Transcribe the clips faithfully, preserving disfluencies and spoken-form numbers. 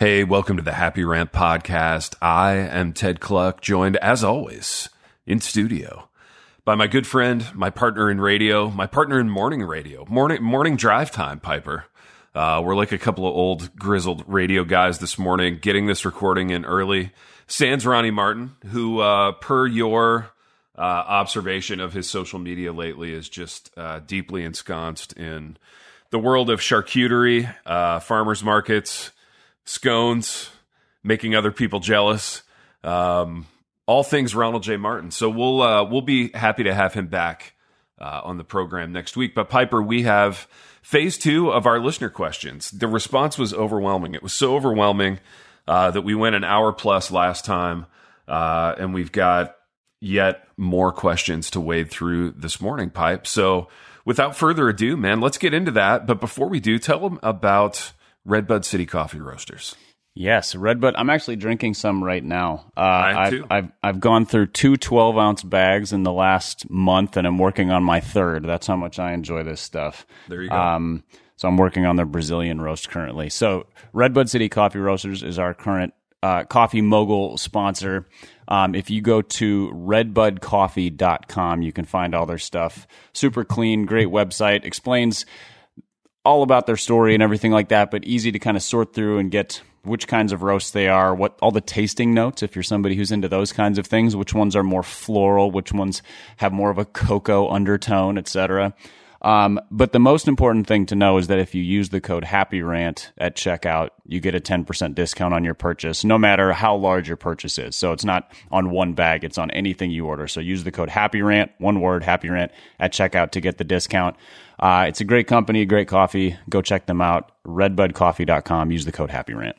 Hey, welcome to the Happy Rant Podcast. I am Ted Cluck, joined as always in studio by my good friend, my partner in radio, my partner in morning radio, morning morning drive time, Piper. Uh, we're like a couple of old grizzled radio guys this morning, getting this recording in early. Sans Ronnie Martin, who, uh, per your uh, observation of his social media lately, is just uh, deeply ensconced in the world of charcuterie, uh, farmers markets, scones, making other people jealous, um, all things Ronald J. Martin. So we'll uh, we'll be happy to have him back uh, on the program next week. But Piper, we have phase two of our listener questions. The response was overwhelming. It was so overwhelming uh, that we went an hour plus last time, uh, and we've got yet more questions to wade through this morning, Pipe. So without further ado, man, let's get into that. But before we do, tell them about Redbud City Coffee Roasters. Yes, Redbud. I'm actually drinking some right now. Uh, I I've, too. I've I've gone through two twelve-ounce bags in the last month, and I'm working on my third. That's how much I enjoy this stuff. There you go. Um, so I'm working on their Brazilian roast currently. So Redbud City Coffee Roasters is our current uh, coffee mogul sponsor. Um, if you go to redbud coffee dot com, you can find all their stuff. Super clean, great website. Explains all about their story and everything like that, but easy to kind of sort through and get which kinds of roasts they are, what all the tasting notes, if you're somebody who's into those kinds of things, which ones are more floral, which ones have more of a cocoa undertone, et cetera. Um, but the most important thing to know is that if you use the code HAPPYRANT at checkout, you get a ten percent discount on your purchase, no matter how large your purchase is. So it's not on one bag, it's on anything you order. So use the code HAPPYRANT, one word, HAPPYRANT, at checkout to get the discount. Uh, it's a great company, great coffee. Go check them out. redbud coffee dot com. Use the code HAPPYRANT.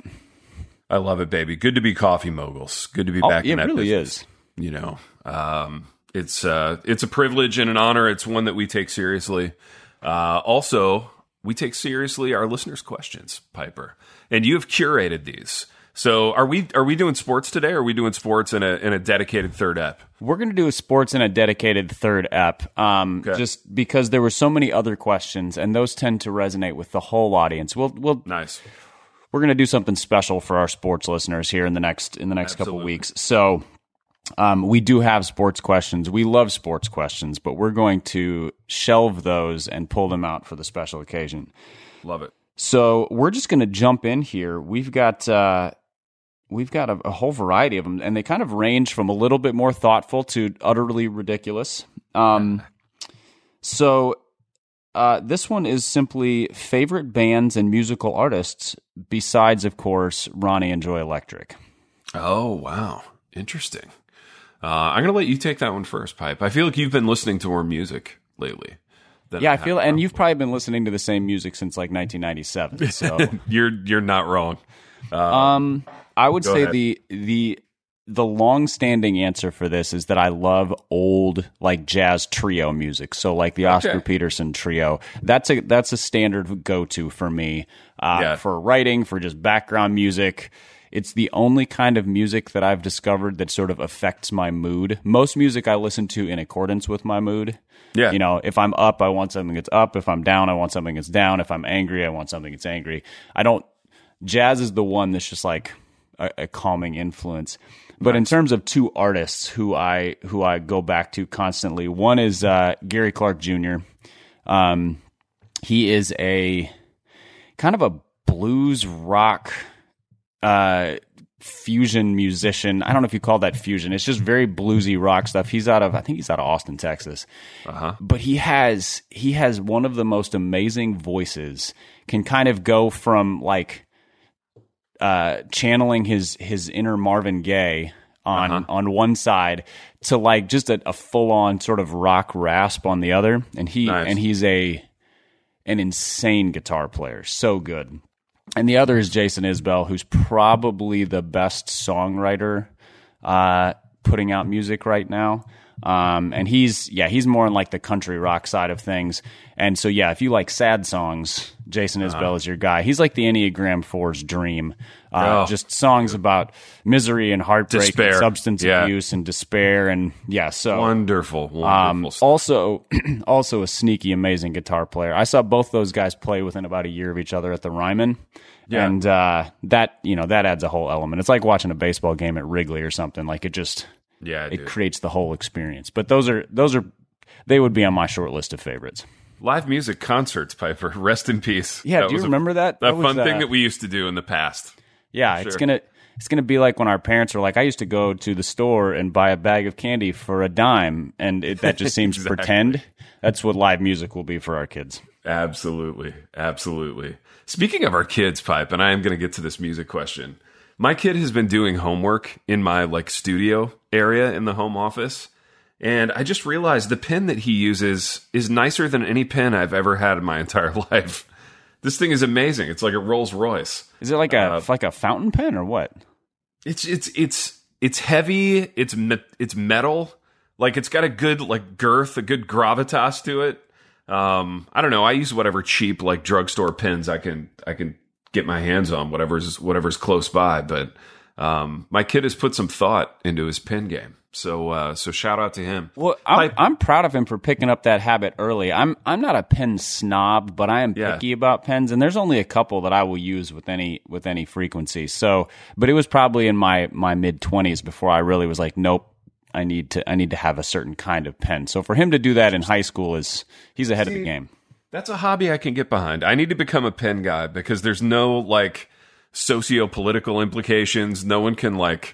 I love it, baby. Good to be coffee moguls. Good to be Oh, back it in that really business. is. You know, um, it's uh, it's a privilege and an honor. It's one that we take seriously. Uh, also, we take seriously our listeners' questions, Piper, and you have curated these. So, are we are we doing sports today? Or are we doing sports in a in a dedicated third ep? We're going to do sports in a dedicated third ep, um, Okay. just because there were so many other questions, and those tend to resonate with the whole audience. We'll we'll Nice. we're going to do something special for our sports listeners here in the next in the next couple Absolutely. weeks. So um, we do have sports questions. We love sports questions, but we're going to shelve those and pull them out for the special occasion. Love it. So we're just going to jump in here. We've got uh, we've got a, a whole variety of them, and they kind of range from a little bit more thoughtful to utterly ridiculous. Um, so. Uh, this one is simply favorite bands and musical artists, besides, of course, Ronnie and Joy Electric. Oh, wow. Interesting. Uh, I'm going to let you take that one first, Pipe. I feel like you've been listening to more music lately. than Yeah, I have, feel, and probably. you've probably been listening to the same music since like nineteen ninety-seven. So, you're you're not wrong. um, I would Go say ahead. the the the long-standing answer for this is that I love old like jazz trio music. So like the Oscar Okay. Peterson trio. That's a that's a standard go-to for me uh, Yeah. for writing, for just background music. It's the only kind of music that I've discovered that sort of affects my mood. Most music I listen to in accordance with my mood. Yeah. You know, if I'm up, I want something that's up. If I'm down, I want something that's down. If I'm angry, I want something that's angry. I don't. Jazz is the one that's just like a, a calming influence. But in terms of two artists who I who I go back to constantly, one is uh, Gary Clark Junior Um, he is a kind of a blues rock uh, fusion musician. I don't know if you call that fusion. It's just very bluesy rock stuff. He's out of I think he's out of Austin, Texas. Uh-huh. But he has he has one of the most amazing voices. Can kind of go from like uh, channeling his his inner Marvin Gaye on Uh-huh. on one side to like just a, a full on sort of rock rasp on the other. And he Nice. and he's a an insane guitar player, so good. And the other is Jason Isbell, who's probably the best songwriter uh, putting out music right now. Um, and he's, yeah, he's more on like the country rock side of things. And so, yeah, if you like sad songs, Jason Isbell is your guy. He's like the Enneagram four's dream. Uh, Oh, just songs about misery and heartbreak, Despair. and substance Yeah. abuse and despair, and yeah. So Wonderful, wonderful um, stuff. also, also a sneaky, amazing guitar player. I saw both those guys play within about a year of each other at the Ryman, Yeah. and uh, that you know that adds a whole element. It's like watching a baseball game at Wrigley or something. Like it just Yeah, it dude. creates the whole experience. But those are those are they would be on my short list of favorites. Live music concerts, Piper. Rest in peace. Yeah, That do you was a- remember that? A That was, fun thing uh, that we used to do in the past. Yeah, Sure. it's gonna it's gonna be like when our parents were like, I used to go to the store and buy a bag of candy for a dime, and it, that just seems Exactly. pretend. That's what live music will be for our kids. Absolutely. Absolutely. Speaking of our kids, Pipe, and I am going to get to this music question. My kid has been doing homework in my like studio area in the home office. And I just realized the pen that he uses is nicer than any pen I've ever had in my entire life. This thing is amazing. It's like a Rolls Royce. Is it like a Uh, like a fountain pen or what? It's it's it's it's heavy. It's me- it's metal. Like it's got a good like girth, a good gravitas to it. Um, I don't know. I use whatever cheap like drugstore pens I can I can get my hands on. Whatever's whatever's close by. But um, my kid has put some thought into his pen game. So uh, so shout out to him. Well, I'm, Like- I'm proud of him for picking up that habit early. I'm I'm not a pen snob, but I am Yeah. picky about pens, and there's only a couple that I will use with any with any frequency. So, but it was probably in my my mid twenties before I really was like, nope, I need to I need to have a certain kind of pen. So for him to do that in high school is he's ahead of the game. That's a hobby I can get behind. I need to become a pen guy because there's no like socio-political implications. No one can like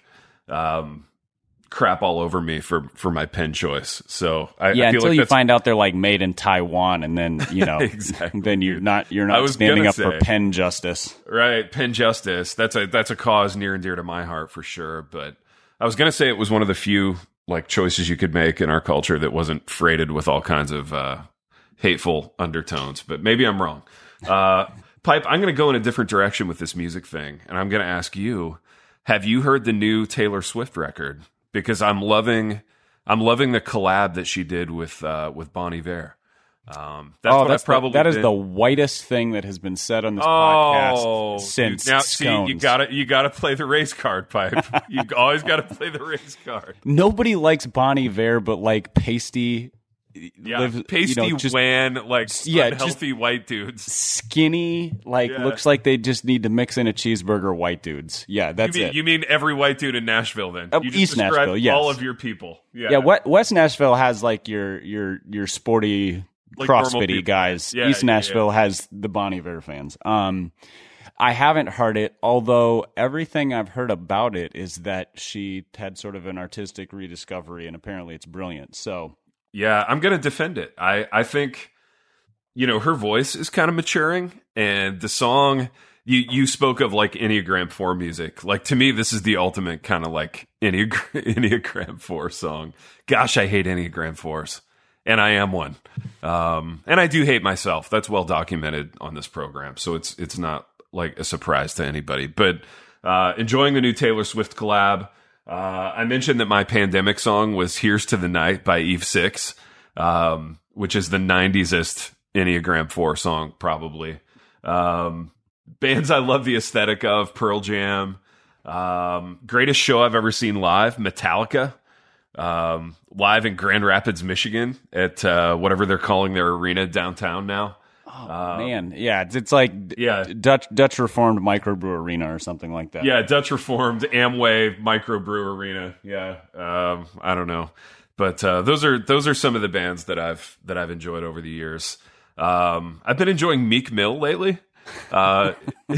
um, crap all over me for, for my pen choice. So I, Yeah, I feel until like you that's, find out they're like made in Taiwan, and then you know, Exactly, then you're not you're I not was standing gonna up for say. pen justice. right. Pen justice. That's a that's a cause near and dear to my heart for sure. But I was gonna say it was one of the few like choices you could make in our culture that wasn't freighted with all kinds of uh, hateful undertones. But maybe I'm wrong. Uh, Pipe, I'm going to go in a different direction with this music thing, and I'm going to ask you: have you heard the new Taylor Swift record? Because I'm loving, I'm loving the collab that she did with uh, with Bon Iver. Um, that's oh, what that's I've probably the, that is been- the whitest thing that has been said on this Oh, podcast dude. since now see scones. you got to you got to play the race card, Pipe. You always got to play the race card. Nobody likes Bon Iver, but like pasty, Yeah, live- pasty, you know, just wan, like yeah, unhealthy white dudes. skinny, like Yeah. looks like they just need to mix in a cheeseburger. White dudes, yeah, You that's mean, it. you mean every white dude in Nashville? Then Uh, you just East described Nashville, yes. all of your people. Yeah, yeah, West, West Nashville has like your your your sporty Like normal CrossFitty people. guys. Yeah, East yeah, Nashville has the Bon Iver fans. Um, I haven't heard it, although everything I've heard about it is that she had sort of an artistic rediscovery, and apparently it's brilliant. So Yeah, I'm going to defend it. I, I think, you know, her voice is kind of maturing, and the song you you spoke of like Enneagram four music. Like to me, this is the ultimate kind of like Enneagram, Enneagram four song. Gosh, I hate Enneagram fours, and I am one. Um, and I do hate myself. That's well documented on this program, so it's it's not like a surprise to anybody. But uh, enjoying the new Taylor Swift collab. Uh, I mentioned that my pandemic song was "Here's to the Night" by Eve Six, um, which is the nineties-est Enneagram four song, probably. Um, bands I love the aesthetic of: Pearl Jam. Um, greatest show I've ever seen live: Metallica. Um, live in Grand Rapids, Michigan, at uh, whatever they're calling their arena downtown now. oh, man, yeah, it's, it's like yeah. Dutch Dutch Reformed Microbrew Arena or something like that. Yeah, Dutch Reformed Amway Microbrew Arena. Yeah, um, I don't know, but uh, those are those are some of the bands that I've that I've enjoyed over the years. Um, I've been enjoying Meek Mill lately. Uh,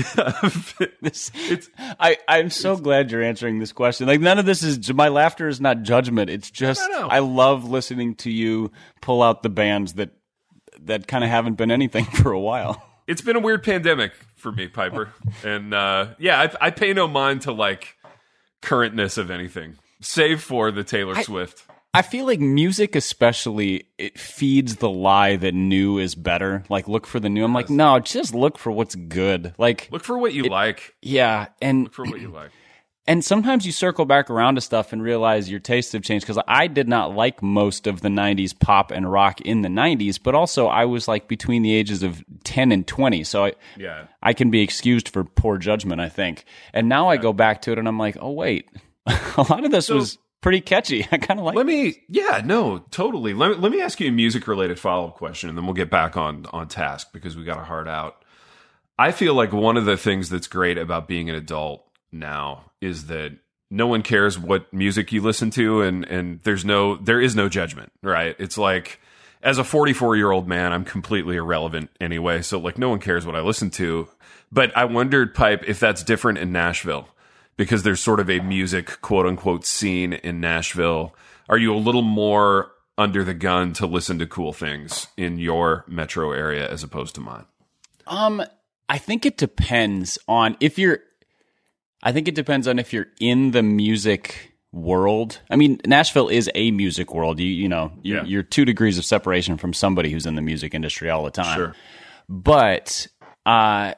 This, I, I'm so glad you're answering this question. Like, none of this is, my laughter is not judgment. It's just, No, no. I love listening to you pull out the bands that, that kind of haven't been anything for a while. it's been a weird pandemic for me, Piper, and uh, yeah, I, I pay no mind to like currentness of anything, save for the Taylor Swift. I feel like music, especially, it feeds the lie that new is better. Like, look for the new. I'm like, no, just look for what's good. Like, Look for what you like. yeah, and Look for what you like. And sometimes you circle back around to stuff and realize your tastes have changed, because I did not like most of the nineties pop and rock in the nineties, but also I was like between the ages of ten and twenty. So I, yeah. I can be excused for poor judgment, I think. And now I go back to it and I'm like, oh, wait, a lot of this so, was pretty catchy. I kind of like Let me, yeah, no, totally. Let me, let me ask you a music related follow up question, and then we'll get back on, on task because we got a hard out. I feel like one of the things that's great about being an adult now is that no one cares what music you listen to, and and there's no there is no judgment, right? It's like, as a forty-four year old man, I'm completely irrelevant anyway, so like no one cares what I listen to. But I wondered, Pipe, if that's different in Nashville, because there's sort of a music quote unquote scene in Nashville. Are you a little more under the gun to listen to cool things in your metro area as opposed to mine? Um, I think it depends on if you're I think it depends on if you're in the music world. I mean, Nashville is a music world. You you know, you're, yeah. you're two degrees of separation from somebody who's in the music industry all the time. Sure. But uh,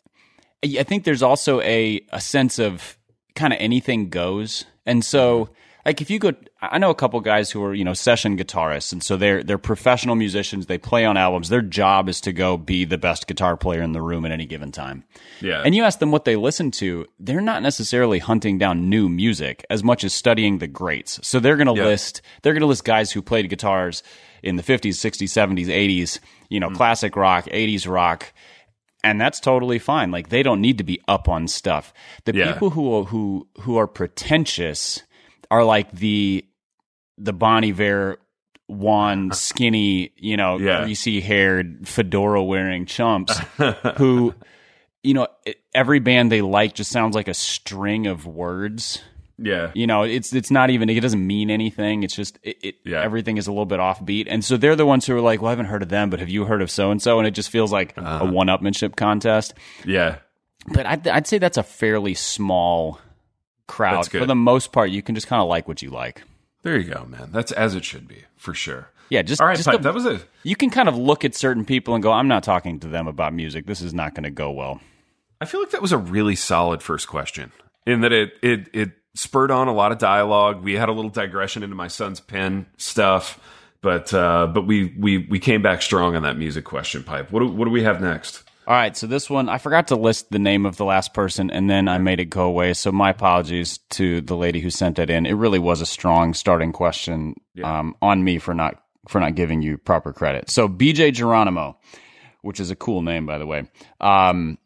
I think there's also a, a sense of kind of anything goes. And so, like, if you go, I know a couple guys who are, you know, session guitarists, and so they're they're professional musicians. They play on albums. Their job is to go be the best guitar player in the room at any given time. Yeah. And you ask them what they listen to, they're not necessarily hunting down new music as much as studying the greats. So they're going to yeah. list they're going to list guys who played guitars in the fifties, sixties, seventies, eighties, you know, mm. classic rock, eighties rock. And that's totally fine. Like, they don't need to be up on stuff. The yeah. people who who who are pretentious are like the the Bon Iver, wan, skinny, you know, yeah. greasy haired, fedora wearing chumps who, you know, every band they like just sounds like a string of words. Yeah. You know, it's it's not even, it doesn't mean anything. It's just, it, it yeah. everything is a little bit offbeat. And so they're the ones who are like, well, I haven't heard of them, but have you heard of so-and-so? And it just feels like uh-huh. a one-upmanship contest. Yeah. But I'd, I'd say that's a fairly small crowd. For the most part, you can just kind of like what you like. There you go, man. That's as it should be, for sure. Yeah, just all right. Just Pipe, a, that was it. You can kind of look at certain people and go, "I'm not talking to them about music. This is not going to go well." I feel like that was a really solid first question, in that it it it spurred on a lot of dialogue. We had a little digression into my son's pen stuff, but uh, but we we we came back strong on that music question. Pipe. What do, what do we have next? All right, so this one, I forgot to list the name of the last person, and then I made it go away, so my apologies to the lady who sent that in. It really was a strong starting question yeah. um, on me for not for not giving you proper credit. So B J Geronimo, which is a cool name, by the way, um,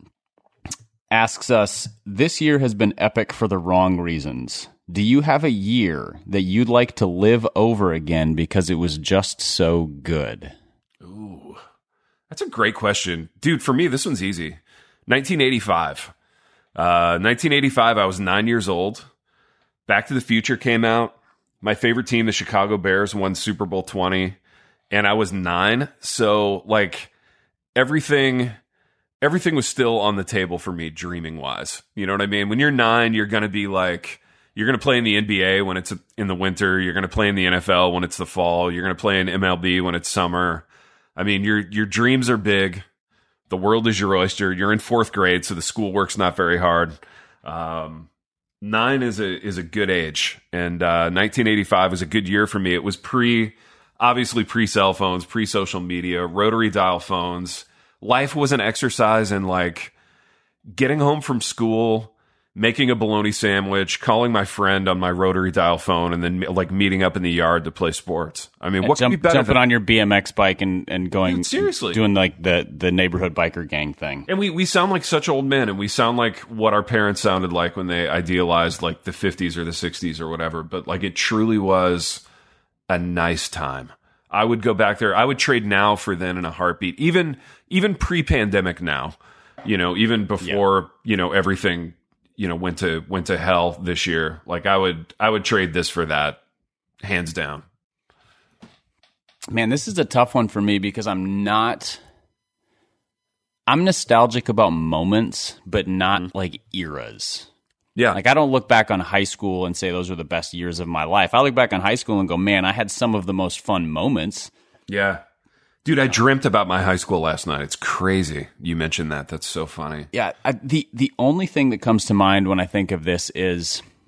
asks us, this year has been epic for the wrong reasons. Do you have a year that you'd like to live over again because it was just so good? Ooh. That's a great question. Dude, for me, this one's easy. nineteen eighty-five. Uh, nineteen eighty-five, I was nine years old. Back to the Future came out. My favorite team, the Chicago Bears, won Super Bowl twenty. And I was nine. So, like, everything everything was still on the table for me, dreaming-wise. You know what I mean? When you're nine, you're going to be like, you're going to play in the N B A when it's in the winter. You're going to play in the N F L when it's the fall. You're going to play in M L B when it's summer. I mean, your your dreams are big. The world is your oyster. You're in fourth grade, so the schoolwork's not very hard. Um, nine is a is a good age, and uh, nineteen eighty-five was a good year for me. It was pre, obviously pre cell phones, pre social media, rotary dial phones. Life was an exercise in like getting home from school, making a bologna sandwich, calling my friend on my rotary dial phone, and then like meeting up in the yard to play sports. I mean, what Jump, could be better? Jumping than- on your B M X bike and, and going, Dude, seriously, doing like the, the neighborhood biker gang thing. And we, we sound like such old men, and we sound like what our parents sounded like when they idealized like the fifties or the sixties or whatever. But like, it truly was a nice time. I would go back there. I would trade now for then in a heartbeat. Even even pre-pandemic now, you know, even before yeah. you know everything. You know, went to went to hell this year. Like I would I would trade this for that, hands down. Man, this is a tough one for me because I'm not I'm nostalgic about moments, but not mm-hmm. like eras. Yeah. Like I don't look back on high school and say those were the best years of my life. I look back on high school and go, man, I had some of the most fun moments. Yeah. Dude, I dreamt about my high school last night. It's crazy. You mentioned that. That's so funny. Yeah. I, the the only thing that comes to mind when I think of this is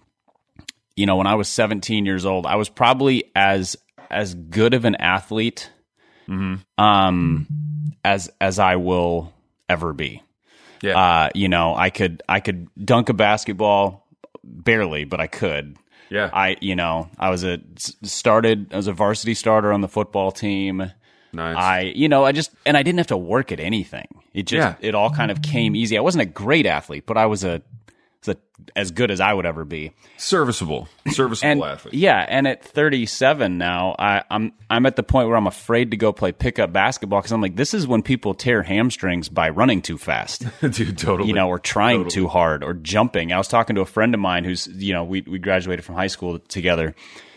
you know, when I was seventeen years old, I was probably as as good of an athlete mm-hmm. um, as as I will ever be. Yeah. Uh, you know, I could I could dunk a basketball barely, but I could. Yeah. I you know I was a started I was a varsity starter on the football team. Nice. I you know I just and I didn't have to work at anything. It just Yeah. it all kind of came easy. I wasn't a great athlete, but I was a was a, as good as I would ever be. Serviceable, serviceable And athlete. yeah, and at thirty-seven now, I, I'm I'm at the point where I'm afraid to go play pickup basketball because I'm like, this is when people tear hamstrings by running too fast, Dude, totally. you know, or trying Totally. too hard or jumping. I was talking to a friend of mine who's, you know, we we graduated from high school together,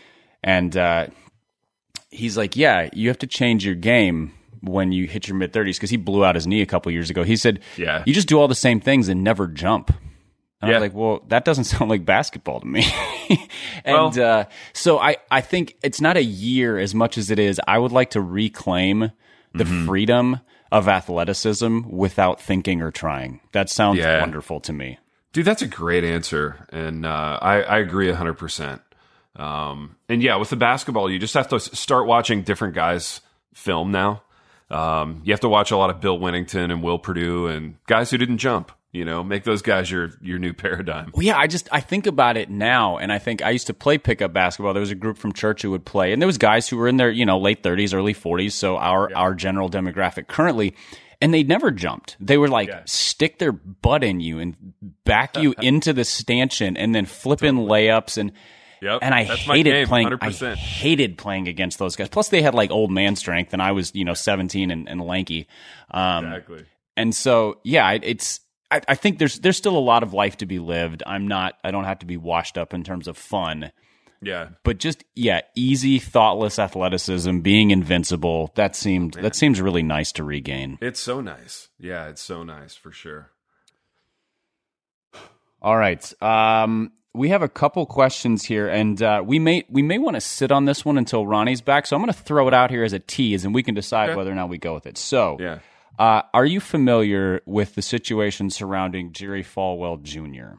and uh, he's like, yeah, you have to change your game when you hit your mid thirties because he blew out his knee a couple years ago. He said, Yeah. you just do all the same things and never jump. And Yeah. I was like, well, that doesn't sound like basketball to me. and Well- uh, so I, I think it's not a year as much as it is. I would like to reclaim the Mm-hmm. freedom of athleticism without thinking or trying. That sounds Yeah. wonderful to me. Dude, that's a great answer. And uh, I, I agree one hundred percent. Um, and yeah, with the basketball, you just have to s- start watching different guys film now. Um, you have to watch a lot of Bill Winnington and Will Perdue and guys who didn't jump. You know, make those guys your your new paradigm. Well, yeah, I just I think about it now, and I think I used to play pickup basketball. There was a group from church who would play, and there was guys who were in their you know late thirties, early forties, so our our general demographic currently, and they never jumped. They were like Yeah. stick their butt in you and back you into the stanchion, and then flip in layups and. Yep, And I that's my hated game, playing. one hundred I percent. hated playing against those guys. Plus, they had like old man strength, and I was you know seventeen and, and lanky. Um, Exactly. And so, yeah, it- it's. I, I think there's there's still a lot of life to be lived. I'm not. I don't have to be washed up in terms of fun, Yeah. but just yeah, easy, thoughtless athleticism, being invincible. That seemed that seems really nice to regain. It's so nice. Yeah, it's so nice for sure. All right. Um, we have a couple questions here, and uh, we may we may want to sit on this one until Ronnie's back. So I'm going to throw it out here as a tease, and we can decide Okay. whether or not we go with it. So, Yeah. uh, are you familiar with the situation surrounding Jerry Falwell Junior?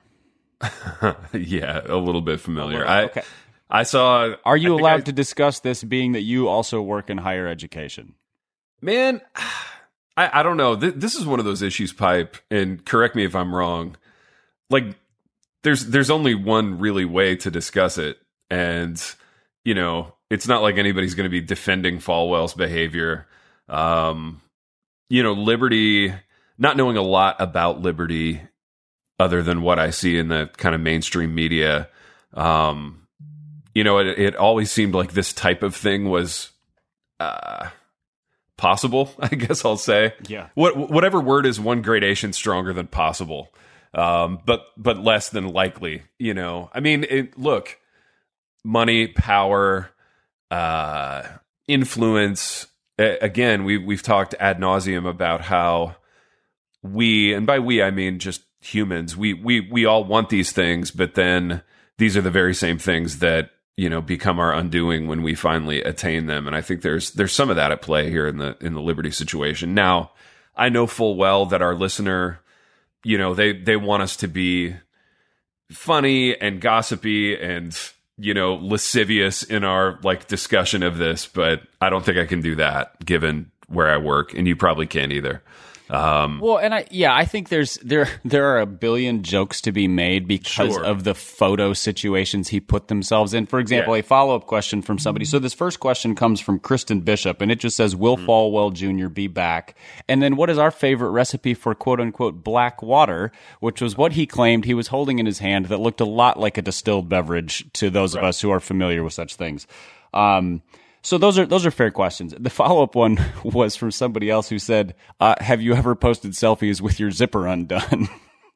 Yeah, a little bit familiar. little- I okay. I saw. Are you I think allowed I- to discuss this, being that you also work in higher education? Man, I, I don't know. Th- this is one of those issues, Pipe, and correct me if I'm wrong. Like, there's there's only one really way to discuss it, and you know, it's not like anybody's going to be defending Falwell's behavior. Um, you know, Liberty, not knowing a lot about Liberty, other than what I see in the kind of mainstream media. Um, you know, it, it always seemed like this type of thing was. Uh, possible, I guess I'll say. Yeah. What whatever word is one gradation stronger than possible, um, but but less than likely. You know, I mean, it, look, money, power, uh, influence. A- again, we we've talked ad nauseum about how we, and by we I mean just humans. We we we all want these things, but then these are the very same things that, you know, become our undoing when we finally attain them. And I think there's there's some of that at play here in the in the Liberty situation. Now, I know full well that our listener, you know, they they want us to be funny and gossipy and, you know, lascivious in our like discussion of this, but I don't think I can do that given where I work, and you probably can't either. Um, Well, and I yeah, I think there's there there are a billion jokes to be made because Sure. of the photo situations he put themselves in. For example, Yeah. a follow up question from somebody. So this first question comes from Kristen Bishop, and it just says, "Will Mm-hmm. Falwell Junior be back?" And then, what is our favorite recipe for quote unquote black water, which was what he claimed he was holding in his hand that looked a lot like a distilled beverage to those of us who are familiar with such things. Um, So those are those are fair questions. The follow up one was from somebody else who said, uh, "Have you ever posted selfies with your zipper undone?"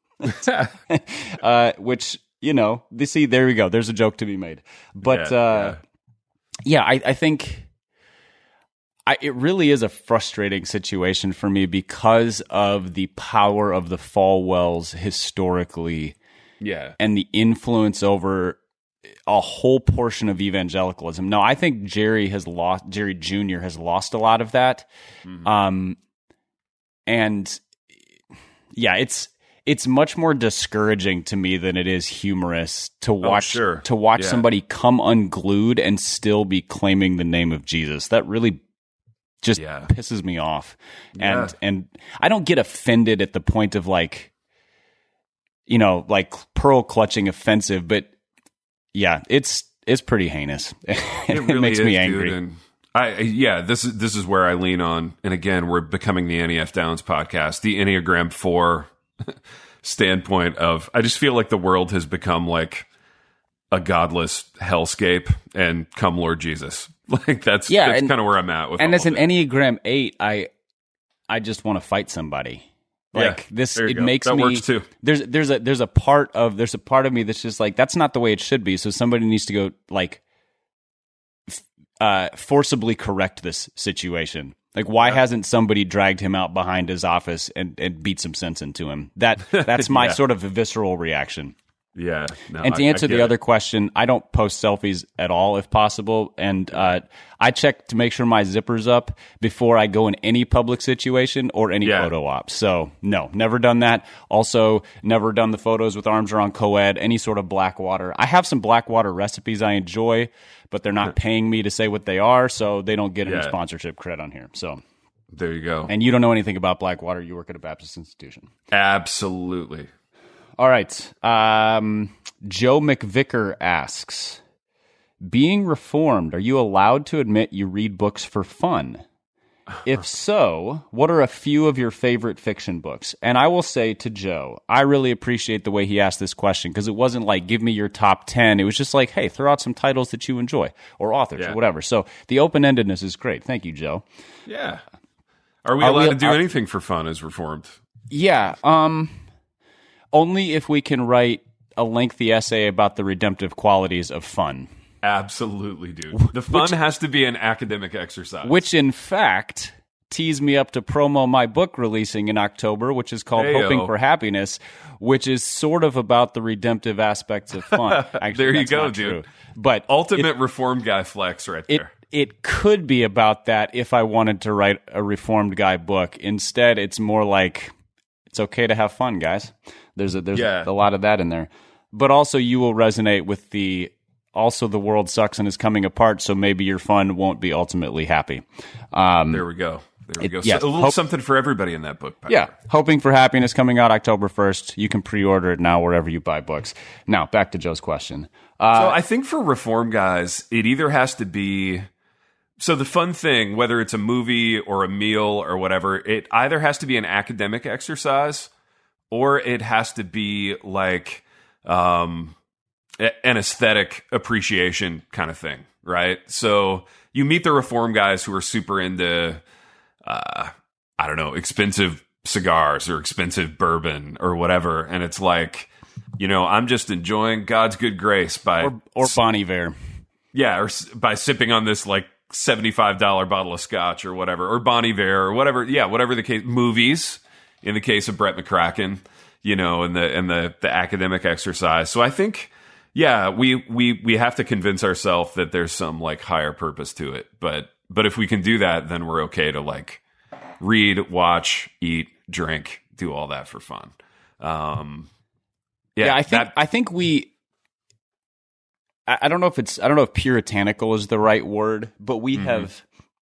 uh, which you know, they see there we go. There's a joke to be made. But Yeah, uh, yeah, I, I think I, it really is a frustrating situation for me because of the power of the Falwells historically yeah. and the influence over a whole portion of evangelicalism. No, I think Jerry has lost, Jerry Junior has lost a lot of that. Mm-hmm. Um, and yeah, it's, it's much more discouraging to me than it is humorous to watch oh, sure. to watch yeah. somebody come unglued and still be claiming the name of Jesus. That really just yeah. pisses me off. And yeah. and I don't get offended at the point of like, you know, like pearl clutching offensive, but yeah, it's it's pretty heinous. It, it, really it makes is, me angry. Dude, and I yeah, this is this is where I lean on. And again, we're becoming the N E F Downs podcast, the Enneagram four standpoint of I just feel like the world has become like a godless hellscape, and come Lord Jesus. Like that's yeah, that's and, kind of where I'm at with and all as an of it. Enneagram eight, I I just want to fight somebody. Like yeah, this, there you it go. makes that me. Works too. There's there's a there's a part of there's a part of me that's just like that's not the way it should be. So somebody needs to go like f- uh, forcibly correct this situation. Like why Yeah. hasn't somebody dragged him out behind his office and, and beat some sense into him? That that's my Yeah. sort of visceral reaction. Yeah. No, And to I- answer I get the it. other question, I don't post selfies at all if possible. And uh, I check to make sure my zipper's up before I go in any public situation or any Yeah. photo ops. So, no, never done that. Also, never done the photos with arms around co-ed, any sort of Blackwater. I have some Blackwater recipes I enjoy, but they're not paying me to say what they are, so they don't get any Yeah. sponsorship credit on here. So, There you go. and you don't know anything about Blackwater. You work at a Baptist institution. Absolutely. All right. Um, Joe McVicker asks, being Reformed, are you allowed to admit you read books for fun? If so, what are a few of your favorite fiction books? And I will say to Joe, I really appreciate the way he asked this question because it wasn't like, give me your top ten. It was just like, hey, throw out some titles that you enjoy or authors Yeah. or whatever. So the open-endedness is great. Thank you, Joe. Yeah. Are we Are allowed we- to do are- anything for fun as Reformed? Yeah. Um, only if we can write a lengthy essay about the redemptive qualities of fun. Absolutely, dude. The fun Which- has to be an academic exercise. Which, in fact, tees me up to promo my book releasing in October, which is called Heyo. Hoping for Happiness, which is sort of about the redemptive aspects of fun. Actually, There you that's go, not dude. true. But Ultimate Reformed guy flex right it, there. it could be about that if I wanted to write a Reformed guy book. Instead, it's more like it's okay to have fun, guys. There's a, there's Yeah. a, a lot of that in there. But also, you will resonate with the also the world sucks and is coming apart, so maybe your fun won't be ultimately happy. Um, There we go. There we It- go. yes, So, a little hope- something for everybody in that book. Patrick. Yeah, Hoping for Happiness coming out October first. You can pre-order it now wherever you buy books. Now, back to Joe's question. Uh, So I think for Reform guys, it either has to be so the fun thing, whether it's a movie or a meal or whatever, it either has to be an academic exercise or it has to be like um, a- an aesthetic appreciation kind of thing, right? So you meet the Reform guys who are super into, uh, I don't know, expensive cigars or expensive bourbon or whatever, and it's like, you know, I'm just enjoying God's good grace by or or Bon Iver. yeah, or s- by sipping on this like seventy-five dollars bottle of scotch or whatever, or Bon Iver or whatever. Yeah, whatever the case. Movies, in the case of Brett McCracken, you know, and the and the the academic exercise. So I think, yeah, we we we have to convince ourselves that there's some like higher purpose to it. But but if we can do that, then we're okay to like read, watch, eat, drink, do all that for fun. Um, yeah, Yeah, I think that- I think we. I I don't know if it's I don't know if puritanical is the right word, but we Mm-hmm. have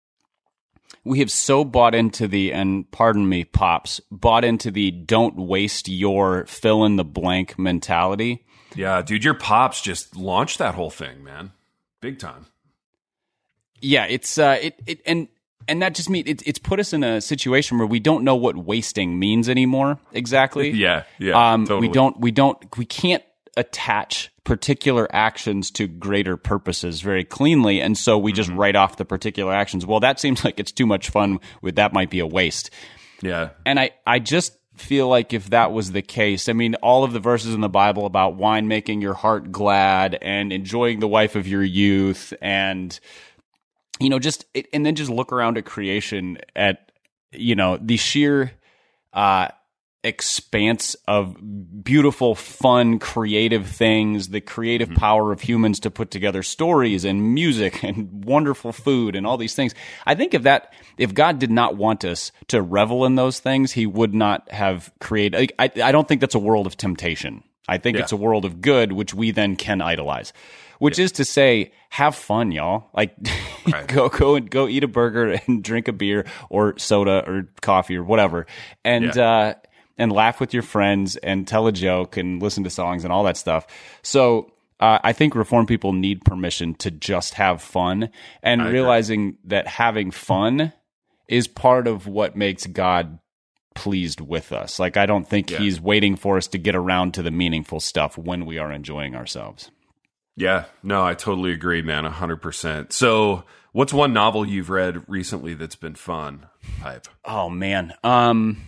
we have so bought into the, and pardon me, pops, bought into the don't waste your fill in the blank mentality. yeah, dude, your pops just launched that whole thing, man, big time. Yeah, it's uh, it it and and that just means it, it's put us in a situation where we don't know what wasting means anymore exactly. Yeah, yeah, um, totally. we don't we don't we can't attach particular actions to greater purposes very cleanly, and so we just Mm-hmm. write off the particular actions. Well, that seems like it's too much fun. With that might be a waste. Yeah, And I, I just feel like if that was the case, I mean, all of the verses in the Bible about wine making your heart glad and enjoying the wife of your youth and, you know, just, it, and then just look around at creation at, you know, the sheer, uh, expanse of beautiful, fun, creative things, the creative mm-hmm. power of humans to put together stories and music and wonderful food and all these things. I think if that, if God did not want us to revel in those things, he would not have created, I, I don't think that's a world of temptation. I think yeah. it's a world of good, which we then can idolize. Which yeah. is to say, have fun, y'all. Like, right. go go and go eat a burger and drink a beer or soda or coffee or whatever, and yeah. uh, and laugh with your friends and tell a joke and listen to songs and all that stuff. So uh, I think Reformed people need permission to just have fun, and I realizing agree. that having fun is part of what makes God pleased with us. Like, I don't think yeah. he's waiting for us to get around to the meaningful stuff when we are enjoying ourselves. Yeah, no, I totally agree, man, one hundred percent. So what's one novel you've read recently that's been fun, Pipe? Oh, man. Um,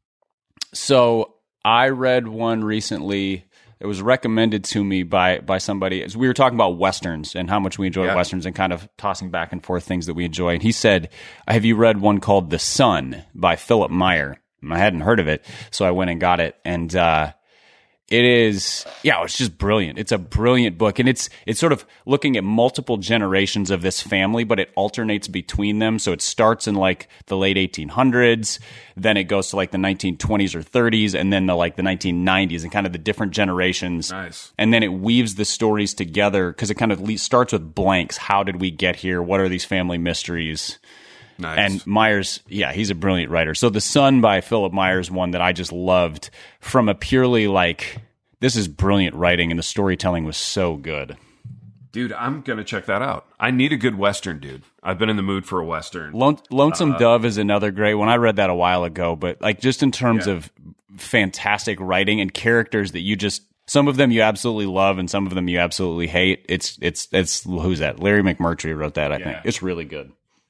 so I read one recently. It was recommended to me by by somebody. As we were talking about Westerns and how much we enjoy yeah. Westerns and kind of tossing back and forth things that we enjoy. And he said, have you read one called The Sun by Philip Meyer? I hadn't heard of it, so I went and got it. And uh It is, yeah, it's just brilliant. It's a brilliant book, and it's it's sort of looking at multiple generations of this family, but it alternates between them. So it starts in like the late eighteen hundreds, then it goes to like the nineteen twenties or thirties, and then the like the nineteen nineties, and kind of the different generations. Nice. And then it weaves the stories together because it kind of le- starts with blanks. How did we get here? What are these family mysteries? Nice. And Myers, yeah, he's a brilliant writer. So The Sun by Philip Myers, one that I just loved from a purely like, this is brilliant writing, and the storytelling was so good. Dude, I'm going to check that out. I need a good Western, dude. I've been in the mood for a Western. Lone, Lonesome uh, Dove is another great one. I read that a while ago, but like just in terms yeah. of fantastic writing and characters that you just, some of them you absolutely love and some of them you absolutely hate. It's, it's, it's, who's that? Larry McMurtry wrote that, I yeah. think. It's really good.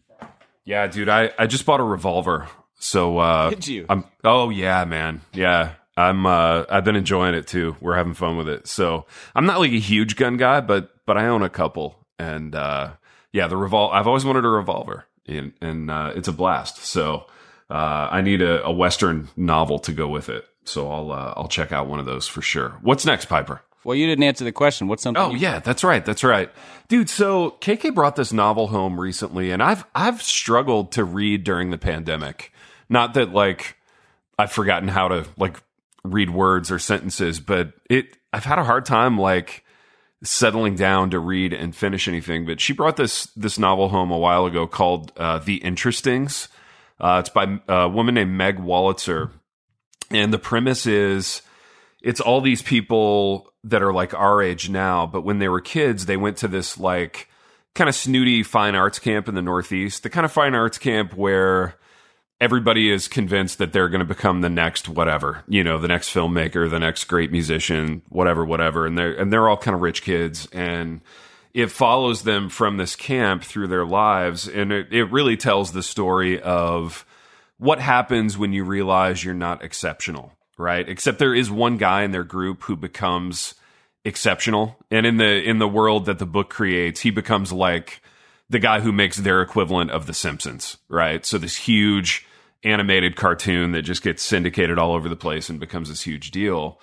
Yeah, dude, I, I just bought a revolver. So uh Did you? I'm oh yeah, man. Yeah. I'm uh I've been enjoying it too. We're having fun with it. So I'm not like a huge gun guy, but but I own a couple. And uh yeah, the revol I've always wanted a revolver. And and uh it's a blast. So uh I need a, a Western novel to go with it. So I'll uh, I'll check out one of those for sure. What's next, Piper? Well, you didn't answer the question. What's something? Oh, yeah, that's right. That's right. Dude, so K K brought this novel home recently, and I've I've struggled to read during the pandemic. Not that, like, I've forgotten how to, like, read words or sentences, but it I've had a hard time, like, settling down to read and finish anything. But she brought this this novel home a while ago called uh, The Interestings. Uh, it's by a woman named Meg Wolitzer. And the premise is it's all these people that are like our age now, but when they were kids, they went to this like kind of snooty fine arts camp in the Northeast, the kind of fine arts camp where everybody is convinced that they're going to become the next whatever, you know, the next filmmaker, the next great musician, whatever, whatever. And they're, and they're all kind of rich kids. And it follows them from this camp through their lives. And it, it really tells the story of what happens when you realize you're not exceptional. Right. Except there is one guy in their group who becomes exceptional. And in the in the world that the book creates, he becomes like the guy who makes their equivalent of The Simpsons. Right. So this huge animated cartoon that just gets syndicated all over the place and becomes this huge deal.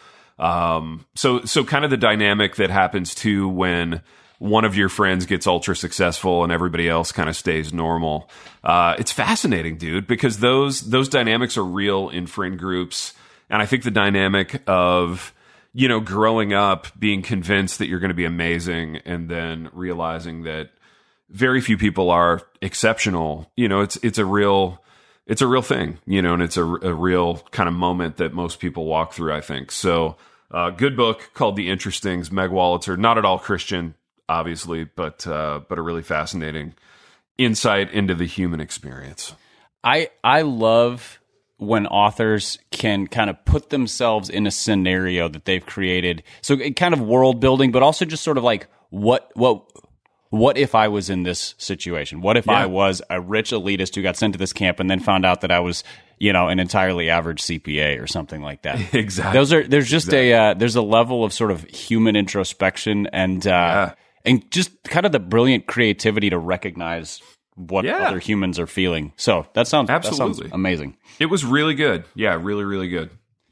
Um, so so kind of the dynamic that happens too when one of your friends gets ultra successful and everybody else kind of stays normal. Uh, it's fascinating, dude, because those those dynamics are real in friend groups. And I think the dynamic of, you know, growing up, being convinced that you're going to be amazing and then realizing that very few people are exceptional, you know, it's it's a real it's a real thing, you know, and it's a, a real kind of moment that most people walk through, I think. So uh, good book called The Interestings, Meg Wolitzer, not at all Christian, obviously, but uh, but a really fascinating insight into the human experience. I I love when authors can kind of put themselves in a scenario that they've created. So it kind of world building, but also just sort of like, what, what, what if I was in this situation? What if yeah. I was a rich elitist who got sent to this camp and then found out that I was, you know, an entirely average C P A or something like that? Exactly. Those are, there's just exactly. a, uh, there's a level of sort of human introspection and, uh, yeah. and just kind of the brilliant creativity to recognize what yeah. other humans are feeling. So that sounds absolutely that sounds amazing. It was really good. Yeah, really, really good.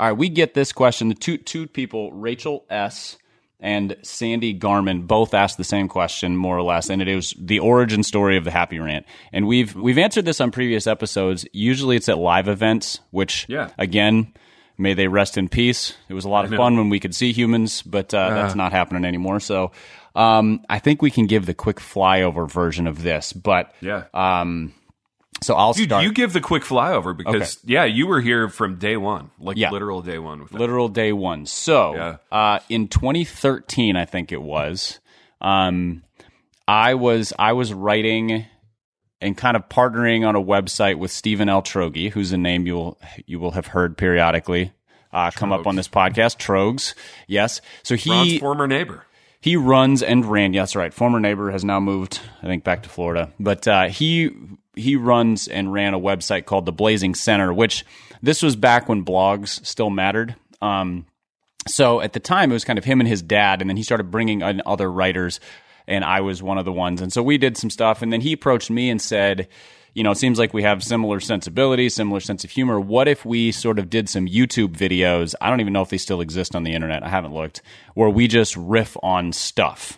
All right, we get this question. The two two people, Rachel S. and Sandy Garman, both asked the same question, more or less, and it was the origin story of the Happy Rant. And we've we've answered this on previous episodes. Usually, it's at live events, which yeah. again, may they rest in peace. It was a lot of fun when we could see humans, but uh, uh. that's not happening anymore. So, um, I think we can give the quick flyover version of this. But yeah. Um, So I'll Dude, start. you give the quick flyover because, okay. yeah, you were here from day one, like yeah. literal day one. With that. Literal day one. So yeah. uh, in twenty thirteen, I think it was, um, I was I was writing and kind of partnering on a website with Stephen L. Trogi, who's a name you will you will have heard periodically uh, come up on this podcast. Trogs, yes. So he Ron's former neighbor. He runs and ran. Yeah, that's right. Former neighbor has now moved, I think, back to Florida. But uh, he he runs and ran a website called The Blazing Center, which this was back when blogs still mattered. Um, so at the time, it was kind of him and his dad, and then he started bringing in other writers, and I was one of the ones. And so we did some stuff, and then he approached me and said, you know, it seems like we have similar sensibilities, similar sense of humor. What if we sort of did some YouTube videos? I don't even know if they still exist on the internet. I haven't looked. Where we just riff on stuff.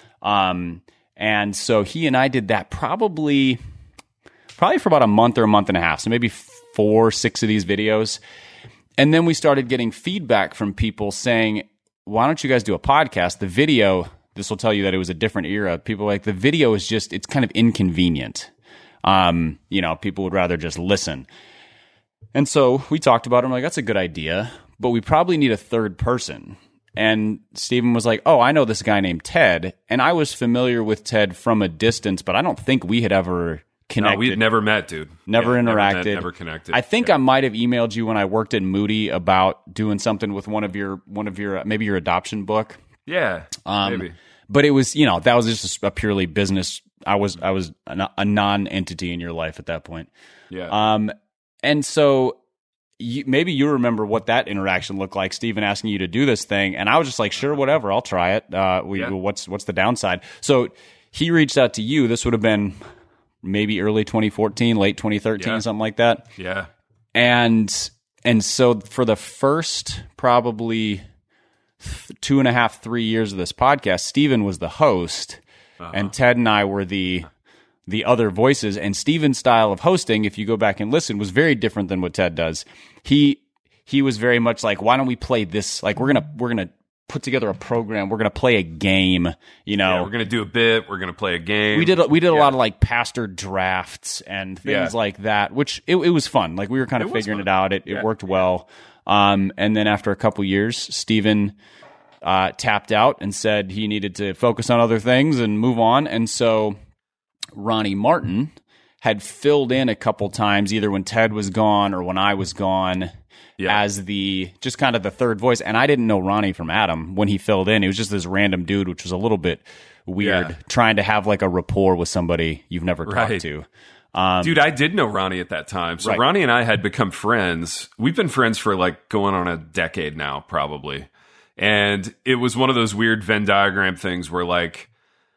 Um, and so he and I did that probably, probably for about a month or a month and a half. So maybe four, six of these videos. And then we started getting feedback from people saying, why don't you guys do a podcast? The video, this will tell you that it was a different era. People were like, the video is just, it's kind of inconvenient. Um, you know, people would rather just listen. And so we talked about it. I'm like, that's a good idea, but we probably need a third person. And Stephen was like, oh, I know this guy named Ted. And I was familiar with Ted from a distance, but I don't think we had ever connected. No, we had never met, dude. Never yeah, interacted. Never, met, never connected. I think yeah. I might have emailed you when I worked at Moody about doing something with one of your, one of your, maybe your adoption book. Yeah, um, maybe. But it was, you know, that was just a purely business. I was I was a non-entity in your life at that point. Yeah. Um, and so you, maybe you remember what that interaction looked like. Stephen asking you to do this thing, and I was just like, sure, whatever, I'll try it. Uh, we, yeah. what's what's the downside? So he reached out to you. This would have been maybe early twenty fourteen, late twenty thirteen, yeah. something like that. Yeah. And and so for the first probably two and a half, three years of this podcast, Stephen was the host. Uh-huh. And Ted and I were the the other voices. And Stephen's style of hosting, if you go back and listen, was very different than what Ted does. He he was very much like, why don't we play this? Like, we're gonna we're gonna put together a program. We're gonna play a game. You know, yeah, we're gonna do a bit. We're gonna play a game. We did we did a yeah. lot of like pastor drafts and things yeah. like that, which it, it was fun. Like we were kind of it figuring fun. it out. It yeah. it worked well. Um, and then after a couple years, Stephen uh, tapped out and said he needed to focus on other things and move on. And so Ronnie Martin had filled in a couple times, either when Ted was gone or when I was gone, yeah. as the just kind of the third voice. And I didn't know Ronnie from Adam when he filled in. He was just this random dude, which was a little bit weird, yeah. trying to have like a rapport with somebody you've never right. talked to. Um, Dude, I did know Ronnie at that time. So right. Ronnie and I had become friends. We've been friends for like going on a decade now, probably. And it was one of those weird Venn diagram things where like,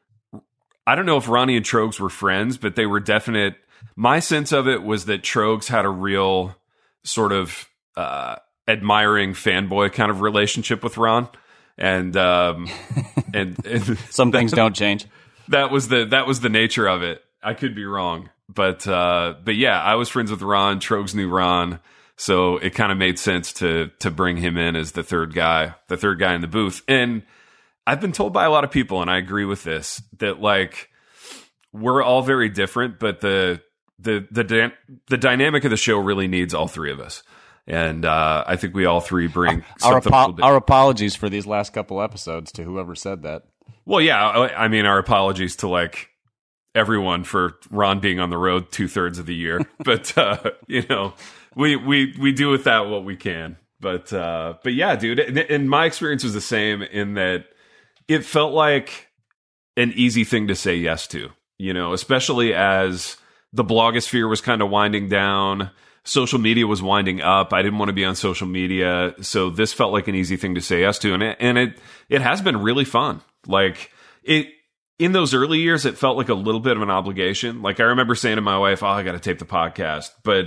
I don't know if Ronnie and Trogs were friends, but they were definite. My sense of it was that Trogs had a real sort of uh, admiring fanboy kind of relationship with Ron. And, um, and, and some things don't change. That was the, that was the nature of it. I could be wrong. But uh, but yeah, I was friends with Ron. Trogs knew Ron, so it kind of made sense to to bring him in as the third guy, the third guy in the booth. And I've been told by a lot of people, and I agree with this, that like we're all very different, but the the the the, the dynamic of the show really needs all three of us. And uh, I think we all three bring our, something. apo- our apologies for these last couple episodes to whoever said that. Well, yeah, I, I mean, our apologies to like. Everyone for Ron being on the road two thirds of the year, but uh, you know, we we we do with that what we can. But uh, but yeah, dude, and, and my experience was the same in that it felt like an easy thing to say yes to. You know, especially as the blogosphere was kind of winding down, social media was winding up. I didn't want to be on social media, so this felt like an easy thing to say yes to, and it, and it it has been really fun. Like it. In those early years, it felt like a little bit of an obligation. Like I remember saying to my wife, "Oh, I got to tape the podcast," but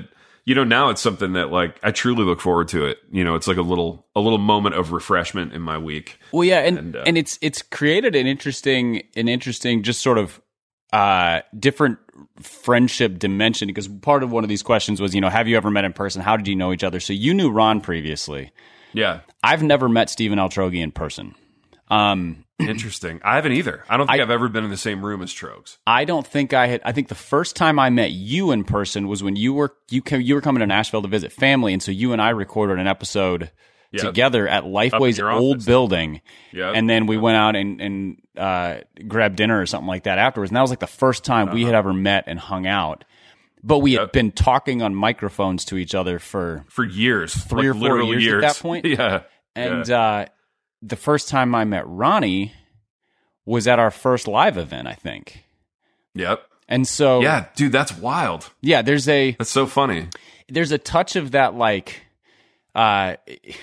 you know, now it's something that like I truly look forward to it. You know, it's like a little a little moment of refreshment in my week. Well, yeah, and and, uh, and it's it's created an interesting an interesting just sort of uh, different friendship dimension, because part of one of these questions was, you know, have you ever met in person? How did you know each other? So you knew Ron previously. Yeah, I've never met Stephen Altroghi in person. Um, Interesting. I haven't either. I don't think I, I've ever been in the same room as Trogs. I don't think I had. I think the first time I met you in person was when you were you came, you were coming to Nashville to visit family, and so you and I recorded an episode yep. together at Lifeway's old office. building. Yep. And then we yep. went out and, and uh, grabbed dinner or something like that afterwards. And that was like the first time uh-huh. we had ever met and hung out. But we yep. had been talking on microphones to each other for for years, three like or four years, years at that point. yeah. And yeah. Uh, the first time I met Ronnie was at our first live event, I think. Yep. And so, yeah, dude, that's wild. Yeah, there's a that's so funny. There's a touch of that, like, uh,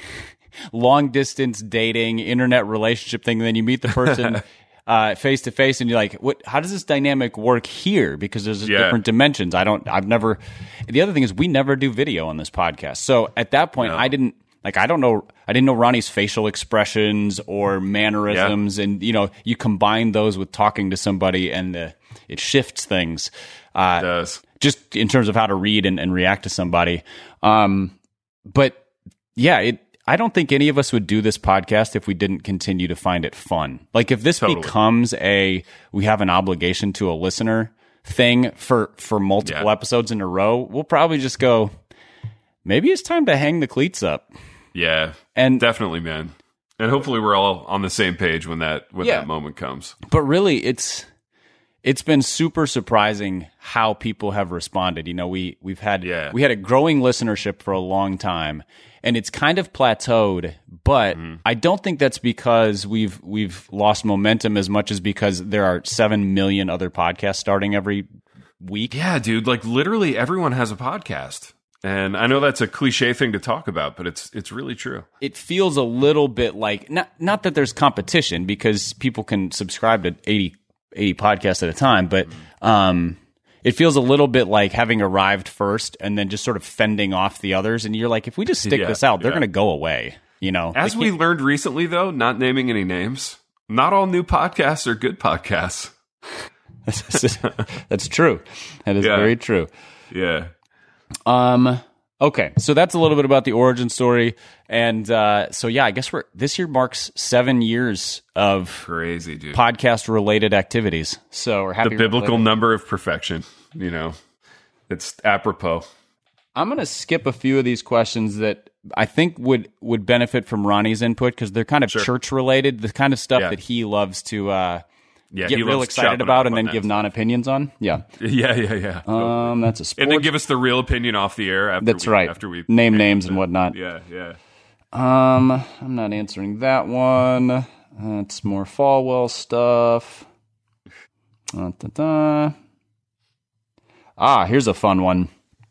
long distance dating, internet relationship thing. And then you meet the person uh, face to face, and you're like, "What? How does this dynamic work here?" Because there's yeah. different dimensions. I don't. I've never. The other thing is, we never do video on this podcast. So at that point, no. I didn't. Like, I don't know, I didn't know Ronnie's facial expressions or mannerisms. Yeah. And, you know, you combine those with talking to somebody, and uh, it shifts things. Uh, it does. Just in terms of how to read and, and react to somebody. Um, but, yeah, it. I don't think any of us would do this podcast if we didn't continue to find it fun. Like, if this totally. becomes a, we have an obligation to a listener thing for, for multiple yeah. episodes in a row, we'll probably just go, maybe it's time to hang the cleats up. Yeah, and definitely, man. And hopefully we're all on the same page when that when yeah. that moment comes. But really, it's it's been super surprising how people have responded. You know, we we've had yeah. we had a growing listenership for a long time, and it's kind of plateaued. But mm-hmm. I don't think that's because we've we've lost momentum as much as because there are seven million other podcasts starting every week. Yeah, dude. Like, literally everyone has a podcast. And I know that's a cliche thing to talk about, but it's it's really true. It feels a little bit like, not not that there's competition, because people can subscribe to eighty, eighty podcasts at a time, but um, it feels a little bit like having arrived first and then just sort of fending off the others. And you're like, if we just stick yeah, this out, they're yeah. going to go away. You know, as we learned recently, though, not naming any names, not all new podcasts are good podcasts. That's true. That is yeah. very true. Yeah. Um. Okay, so that's a little bit about the origin story, and uh, so yeah, I guess we're this year marks seven years of crazy dude podcast related activities. So we're happy. The biblical related. number of perfection. You know, it's apropos. I'm going to skip a few of these questions that I think would would benefit from Ronnie's input, because they're kind of sure. church related, the kind of stuff yeah. that he loves to. Uh, Yeah, get real excited about and then give non-opinions on. Yeah. Yeah, yeah, yeah. Um, that's a sport. And then give us the real opinion off the air after That's we, right. After we name names and whatnot. Yeah, yeah. Um, I'm not answering that one. That's more Falwell stuff. Da, da, da. Ah, here's a fun one.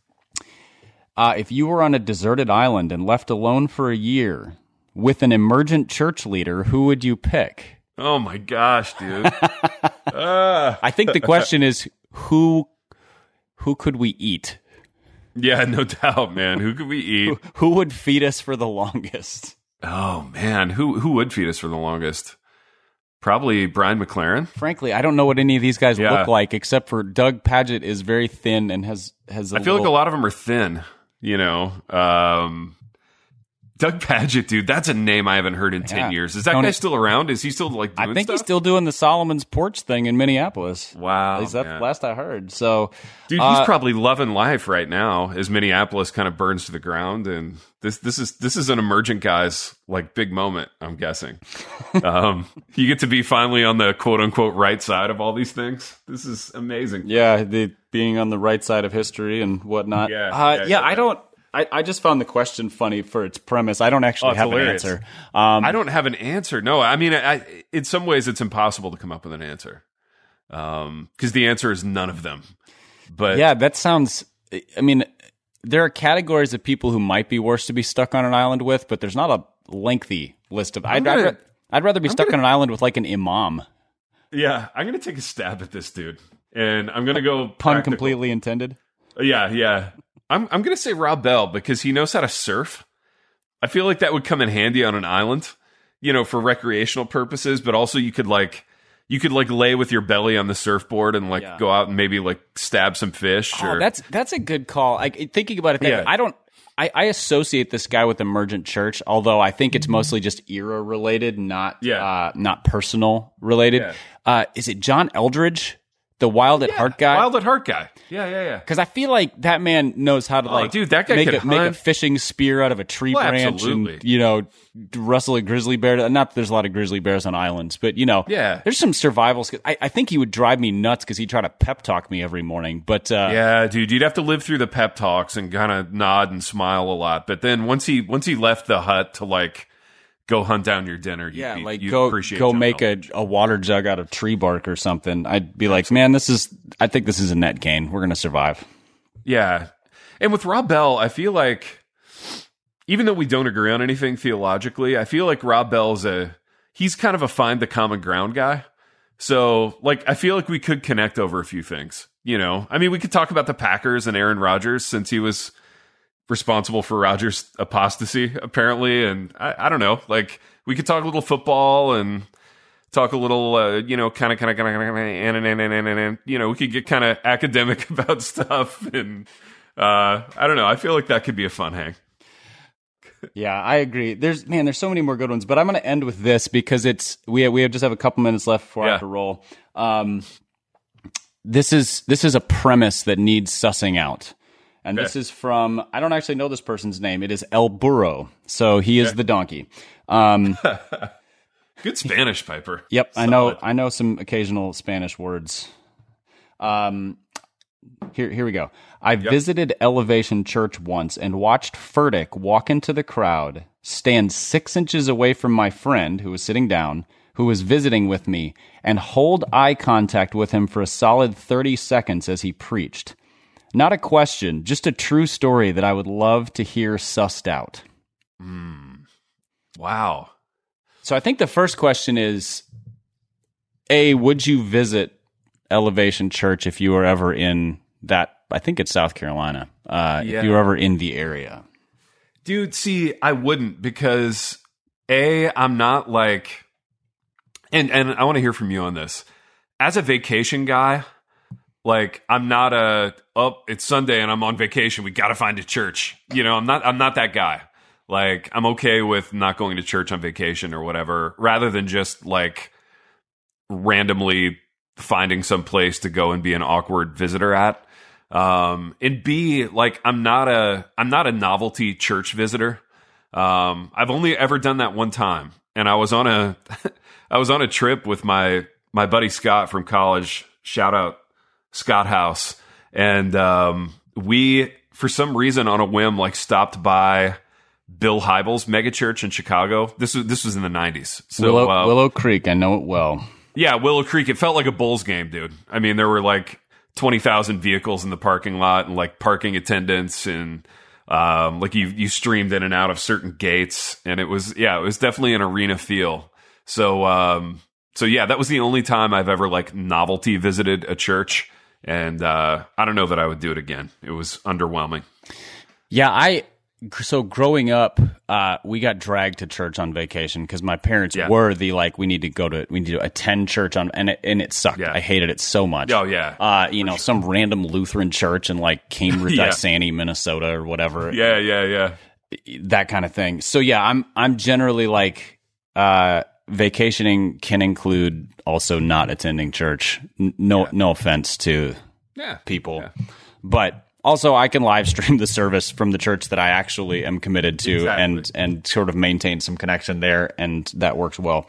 Uh, if you were on a deserted island and left alone for a year with an emergent church leader, who would you pick? Oh my gosh, dude! uh. I think the question is who who could we eat? Yeah, no doubt, man. Who could we eat? Who, who would feed us for the longest? Oh man, who who would feed us for the longest? Probably Brian McLaren. Frankly, I don't know what any of these guys yeah. look like, except for Doug Padgett is very thin and has has. A I feel little... like a lot of them are thin. You know. Um, Doug Padgett, dude, that's a name I haven't heard in ten yeah. years. Is that Tony, guy still around? Is he still like doing I think stuff? he's still doing the Solomon's Porch thing in Minneapolis. Wow. At least that's man. the last I heard. So, dude, uh, he's probably loving life right now as Minneapolis kind of burns to the ground. And this this is this is an emergent guy's like big moment, I'm guessing. um, you get to be finally on the quote unquote right side of all these things. This is amazing. Yeah, the being on the right side of history and whatnot. Yeah, uh, yeah, yeah, yeah. I don't. I, I just found the question funny for its premise. I don't actually Oh, have hilarious. an answer. Um, I don't have an answer. No, I mean, I, in some ways, it's impossible to come up with an answer because um, the answer is none of them. But yeah, that sounds. I mean, there are categories of people who might be worse to be stuck on an island with, but there's not a lengthy list of. I'd, gonna, I'd, I'd rather be I'm stuck gonna, on an island with like an imam. Yeah, I'm going to take a stab at this dude, and I'm going to go Pun practical. completely intended. Yeah, yeah. I'm I'm gonna say Rob Bell because he knows how to surf. I feel like that would come in handy on an island, you know, for recreational purposes. But also, you could like you could like lay with your belly on the surfboard and like Yeah. go out and maybe like stab some fish. Oh, or, that's that's a good call. Like thinking about it, that Yeah. way, I don't. I, I associate this guy with Emergent Church, although I think it's mostly just era related, not Yeah. uh, not personal related. Yeah. Uh, is it John Eldridge, the Wild at Heart guy? Wild at Heart guy. Yeah, yeah, yeah. Because I feel like that man knows how to like, dude, that guy make could a, make a hunt. fishing spear out of a tree Well, branch, absolutely. and you know, rustle a grizzly bear. Not that there's a lot of grizzly bears on islands, but you know, Yeah. there's some survival skills. I, I think he would drive me nuts because he'd try to pep talk me every morning. But uh, Yeah, dude, you'd have to live through the pep talks and kind of nod and smile a lot. But then once he once he left the hut to like go hunt down your dinner, you'd yeah, be, like you'd go appreciate go John make Bell. a, a water jug out of tree bark or something. I'd be like, man, this is. I think this is a net gain. We're gonna survive. Yeah. And with Rob Bell, I feel like even though we don't agree on anything theologically, I feel like Rob Bell's a he's kind of a find the common ground guy. So, like, I feel like we could connect over a few things. You know, I mean, we could talk about the Packers and Aaron Rodgers since he was responsible for Rodgers' apostasy, apparently. And I, I don't know, like, we could talk a little football and talk a little, uh, you know, kind of, kind of, kind of, and you know, we could get kind of academic about stuff. And uh, I don't know, I feel like that could be a fun hang. Yeah, I agree. There's man, there's so many more good ones, but I'm going to end with this because it's we we have just have a couple minutes left before I Yeah. have to roll. Um, this is this is a premise that needs sussing out, and Okay. this is from I don't actually know this person's name. It is El Burro, so he is the donkey. Um, Good Spanish, Piper. yep, I know Solid. I know some occasional Spanish words. Um, here here we go. I visited Elevation Church once and watched Furtick walk into the crowd, stand six inches away from my friend who was sitting down, who was visiting with me, and hold eye contact with him for a solid thirty seconds as he preached. Not a question, just a true story that I would love to hear sussed out. Wow. So I think the first question is, A, would you visit Elevation Church if you were ever in that, I think it's South Carolina, uh, Yeah. if you were ever in the area? Dude, see, I wouldn't because A, I'm not like, and and I want to hear from you on this. As a vacation guy, like I'm not a oh, it's Sunday and I'm on vacation. We got to find a church. You know, I'm not I'm not that guy. Like I'm okay with not going to church on vacation or whatever, rather than just like randomly finding some place to go and be an awkward visitor at. Um, and B, like I'm not a I'm not a novelty church visitor. Um, I've only ever done that one time, and I was on a I was on a trip with my my buddy Scott from college. Shout out Scott House, and um, we for some reason on a whim like stopped by Bill Hybels megachurch in Chicago. This was this was in the nineties. So Willow, uh, Willow Creek, I know it well. yeah, Willow Creek. It felt like a Bulls game, dude. I mean, there were like twenty thousand vehicles in the parking lot and like parking attendants and um, like you you streamed in and out of certain gates. And it was, yeah, it was definitely an arena feel. So, um, so yeah, that was the only time I've ever like novelty visited a church. And uh, I don't know that I would do it again. It was underwhelming. Yeah, I so growing up, uh, we got dragged to church on vacation because my parents Yeah. were the like we need to go to we need to attend church on and it, and it sucked. Yeah. I hated it so much. Oh, yeah. uh, you know, some random Lutheran church in like Cambridge, Yeah. Isani, Minnesota, or whatever. Yeah, yeah, yeah. That kind of thing. So yeah, I'm I'm generally like uh, vacationing can include also not attending church. N- No no offense to Yeah. people, Yeah. but also I can live stream the service from the church that I actually am committed to Exactly. and and sort of maintain some connection there, and that works well.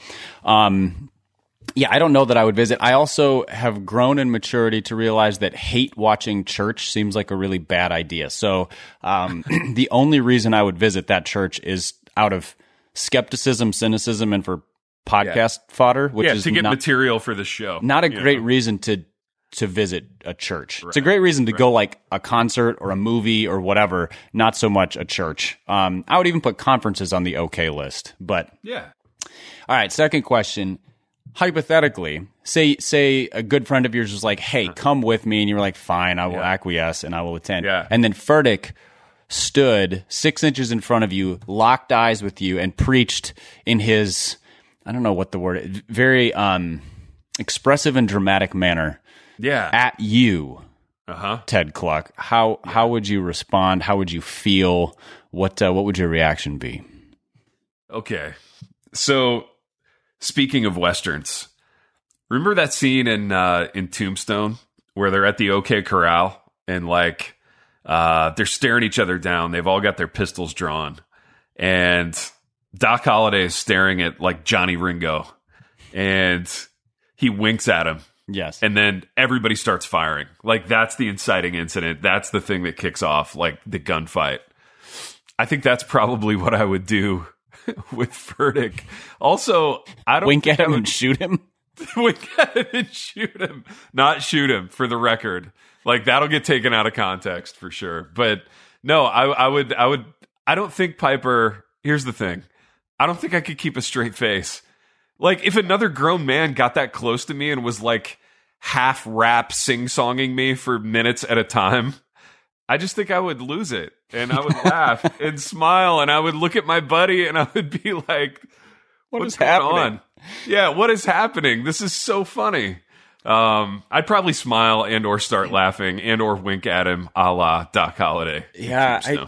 Um, yeah, I don't know that I would visit. I also have grown in maturity to realize that hate watching church seems like a really bad idea. So um, the only reason I would visit that church is out of skepticism, cynicism, and for podcast fodder, which Yeah, is to get not, material for the show. not a you great know? reason to to visit a church. It's a great reason to go like a concert or a movie or whatever, not so much a church. Um, I would even put conferences on the okay list. But Yeah. all right, second question. hypothetically, say say a good friend of yours was like, hey, come with me. And you were like, fine, I will yeah. acquiesce and I will attend. Yeah. And then Furtick stood six inches in front of you, locked eyes with you, and preached in his, I don't know what the word is, very um, expressive and dramatic manner yeah. at you, uh-huh. Ted Kluck. How yeah. how would you respond? How would you feel? What uh, what would your reaction be? Okay. So, speaking of Westerns, remember that scene in uh, in Tombstone where they're at the OK Corral and like uh, they're staring each other down. They've all got their pistols drawn, and Doc Holliday is staring at like Johnny Ringo, and he winks at him. Yes, and then everybody starts firing. Like that's the inciting incident. That's the thing that kicks off like the gunfight. I think that's probably what I would do with Furtick. Also, I don't wink at him would, and shoot him. Wink at him and shoot him. Not shoot him, for the record. Like that'll get taken out of context for sure. But no, I, I would. I would. I don't think Piper. Here's the thing. I don't think I could keep a straight face. Like if another grown man got that close to me and was like half rap sing-songing me for minutes at a time, I just think I would lose it. And I would laugh and smile, and I would look at my buddy, and I would be like, what "What's is going happening? on? Yeah, what is happening? This is so funny." Um, I'd probably smile and or start laughing and or wink at him, a la Doc Holliday. Yeah, I,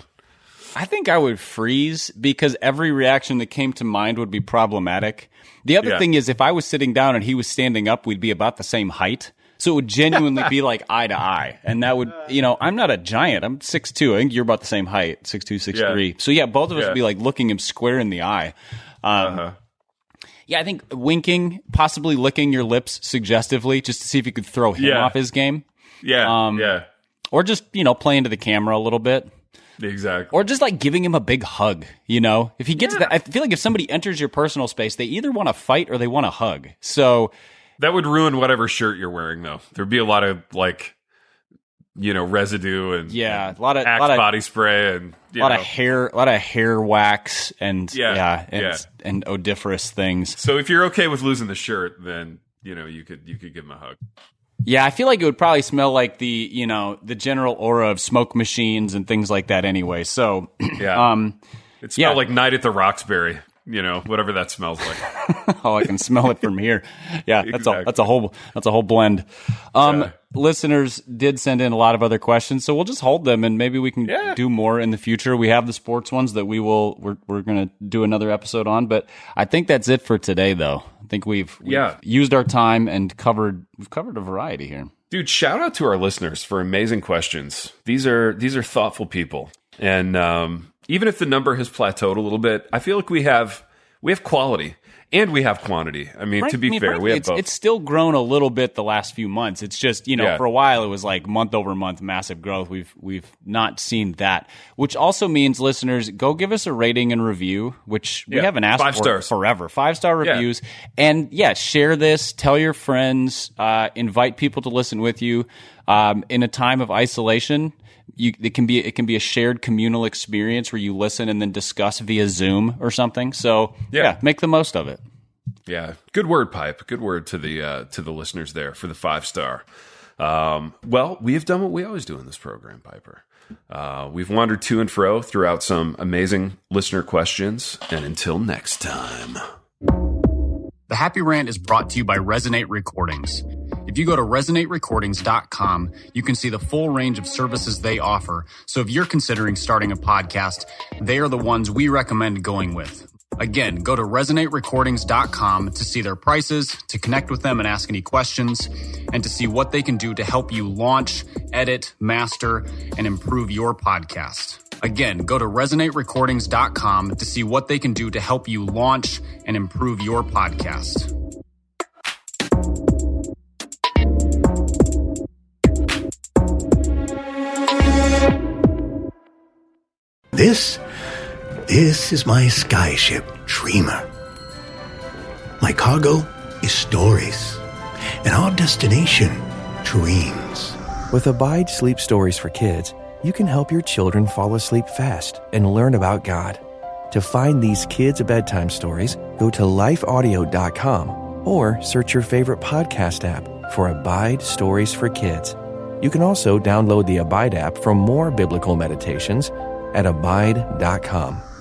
I think I would freeze because every reaction that came to mind would be problematic. The other yeah. thing is, if I was sitting down and he was standing up, we'd be about the same height. So it would genuinely be like eye to eye. And that would, you know, I'm not a giant. I'm six two. I think you're about the same height, six two, six three. Yeah. So yeah, both of us yeah. would be like looking him square in the eye. Um, uh-huh. Yeah, I think winking, possibly licking your lips suggestively just to see if you could throw him yeah. off his game. Yeah, um, yeah. Or just, you know, play into the camera a little bit. Exactly. Or just like giving him a big hug, you know? If he gets yeah. that, I feel like if somebody enters your personal space, they either want to fight or they want to hug. So that would ruin whatever shirt you're wearing, though. There'd be a lot of like, you know, residue and yeah, a lot of Axe lot of, body spray and a lot know. of hair, a lot of hair wax and yeah, yeah, and, yeah. and odoriferous things. So if you're okay with losing the shirt, then you know you could you could give him a hug. Yeah, I feel like it would probably smell like the you know the general aura of smoke machines and things like that anyway. So yeah, um, it smelled yeah. like Night at the Roxbury. You know, whatever that smells like. Oh, I can smell it from here. Yeah, that's exactly. a that's a whole that's a whole blend. Um, yeah. Listeners did send in a lot of other questions, so we'll just hold them, and maybe we can yeah. do more in the future. We have the sports ones that we will we're we're going to do another episode on, but I think that's it for today, though. I think we've, we've yeah. used our time and covered we've covered a variety here. Dude, shout out to our listeners for amazing questions. These are these are thoughtful people, and um, even if the number has plateaued a little bit, I feel like we have we have quality and we have quantity. I mean, Frank, to be I mean, fair, frankly, we have it's, both. It's still grown a little bit the last few months. It's just, you know, yeah. for a while it was like month over month massive growth. We've we've not seen that, which also means listeners, go give us a rating and review, which we yeah. haven't asked Five for stars. forever. Five star Yeah. reviews, and yeah, share this, tell your friends, uh, invite people to listen with you. Um, in a time of isolation, you, it can be it can be a shared communal experience where you listen and then discuss via Zoom or something. So Yeah. yeah, make the most of it. Yeah, good word, Pipe. Good word to the uh, to the listeners there for the five star. Um, well, we have done what we always do in this program, Piper. Uh, we've wandered to and fro throughout some amazing listener questions, and until next time. The Happy Rant is brought to you by Resonate Recordings. If you go to resonate recordings dot com, you can see the full range of services they offer. So if you're considering starting a podcast, they are the ones we recommend going with. Again, go to resonate recordings dot com to see their prices, to connect with them and ask any questions, and to see what they can do to help you launch, edit, master, and improve your podcast. Again, go to resonate recordings dot com to see what they can do to help you launch and improve your podcast. This, this is my skyship, Dreamer. My cargo is stories, and our destination, dreams. With Abide Sleep Stories for Kids, you can help your children fall asleep fast and learn about God. To find these kids' bedtime stories, go to life audio dot com or search your favorite podcast app for Abide Stories for Kids. You can also download the Abide app for more biblical meditations at abide dot com.